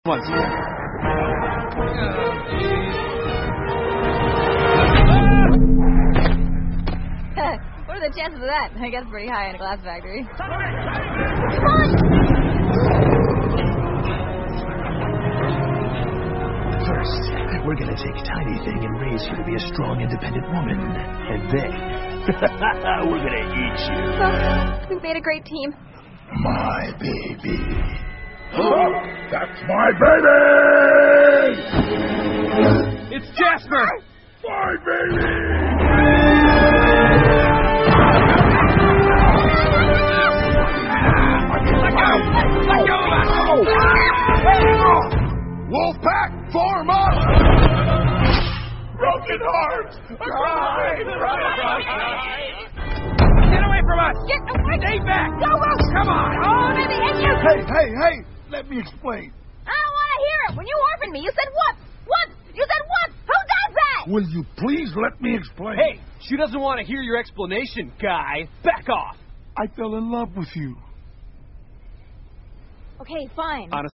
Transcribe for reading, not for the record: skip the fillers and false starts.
once. What are the chances of that? I guess pretty high in a glass factory. First, we're gonna take Tiny Thing and raise her to be a strong, independent woman. And then, we're gonna eat you. Well, we made a great team. My baby. Oh, that's my baby! It's Jasper! My baby! Let go of us! Wolfpack, form up! Broken hearts! Get away from us! Get away! Stay back! Go, Rose! Come on! Oh, baby, hit you! Hey! Let me explain. I don't want to hear it. When you orphaned me, you said what? What? You said what? Who does that? Will you please let me explain? Hey, she doesn't want to hear your explanation, guy. Back off! I fell in love with you. Okay, fine. Honestly,